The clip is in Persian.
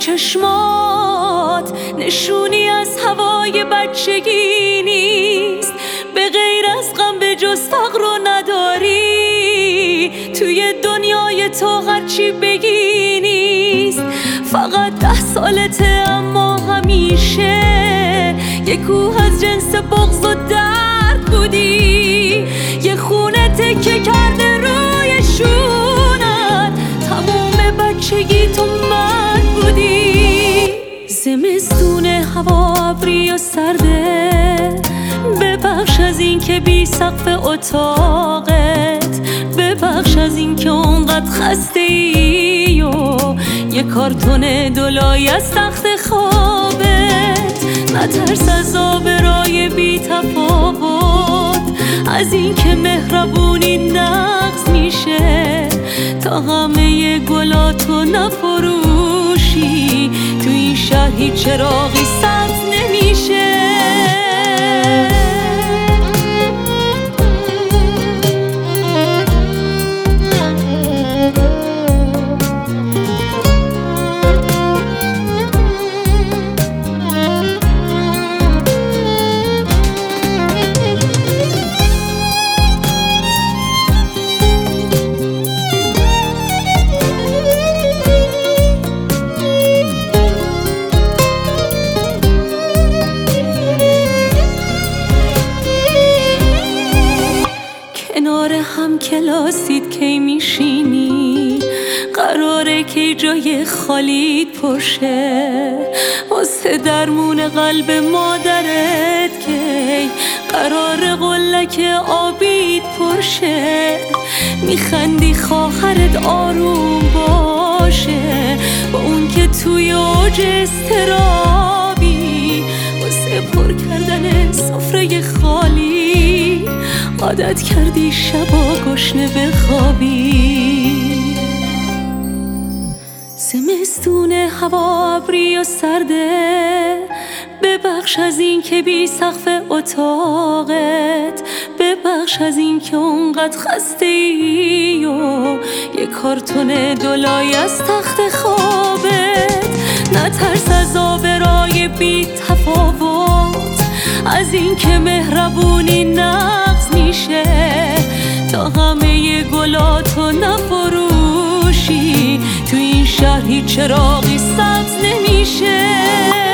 چشمات نشونی از هوای بچگی نیست، به غیر از غم به جز فقر رو نداری. توی دنیای تو هرچی بگی نیست، فقط 10 سالته اما همیشه یه کوه از جنس بغض و درد بودی. یه خونه تکه کرده روی شونت، تموم بچگی تو من بودی. زمستون هوا ابری و سرده، ببخش از این که بی سقف اتاقت، ببخش از این که اونقدر خسته ای و یه کارتون دولای از تخت خوابت. نترس از آبرای بی تفاوت، از این که مهربونی نقص میشه تا همه گلاتو نفروشی. تو این شهر هیچ چراغی سبز نمیشه. کنار هم کلاسید کی میشینی، قراره که جای خالیت پرشه. واسه درمون قلب مادرت کی قرار قلک آبیت پرشه. میخندی خواهرت آروم باشه با اون که توی اوج اضطرابی. واسه پر کردن سفره خالی عادت کردی شبا گشنه بخوابی. زمستون هوا ابری و سرده، ببخش از این که بی سقف اتاقت، ببخش از این که اونقدر خسته ای و یه کارتون دولای از تخت خوابت. نترس از آبرای بی تفاوت، از این که مهربونی نقص میشه تا همه گلاتو نفروشی. تو این شهر هیچ چراغی سبز نمیشه.